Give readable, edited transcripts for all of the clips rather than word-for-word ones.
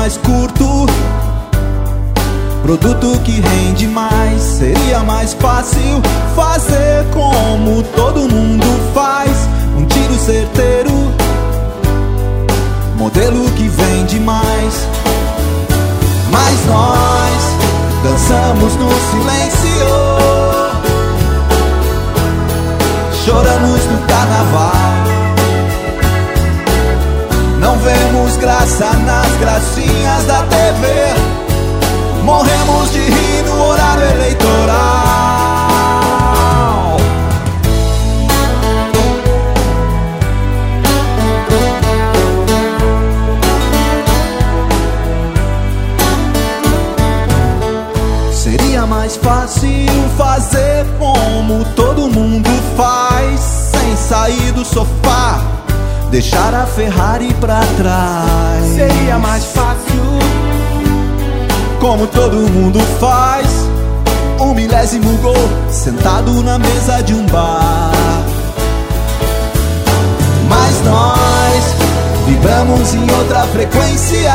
mais curto, produto que rende mais. Seria mais fácil fazer como todo mundo faz, um tiro certeiro, modelo que vende mais. Mas nós dançamos no silêncio, choramos no carnaval, não vemos graça nas gracinhas da TV, morremos de rir no horário eleitoral. Seria mais fácil fazer como todo mundo faz, sem sair do sofá, deixar a Ferrari pra trás. Seria mais fácil, como todo mundo faz, um milésimo gol sentado na mesa de um bar. Mas nós vibramos em outra frequência,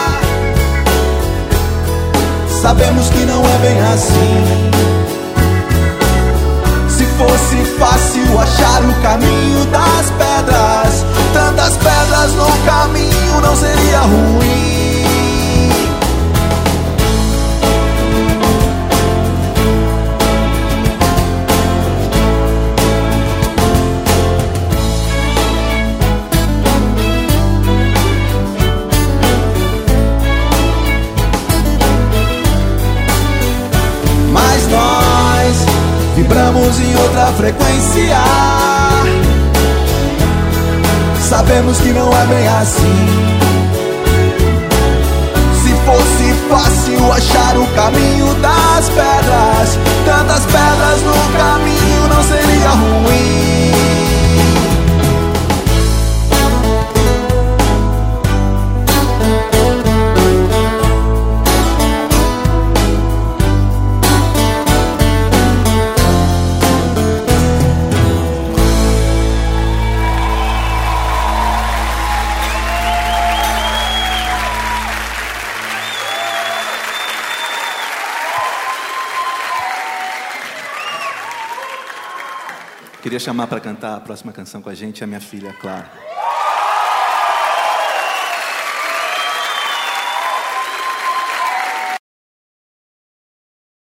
sabemos que não é bem assim. Se fosse fácil achar o caminho das pedras, tantas pedras no caminho não seria ruim. Mas nós vibramos em outra frequência, sabemos que não é bem assim. Se fosse fácil achar o caminho das pedras, tantas pedras no caminho não seria ruim. Queria chamar para cantar a próxima canção com a gente a minha filha, Clara.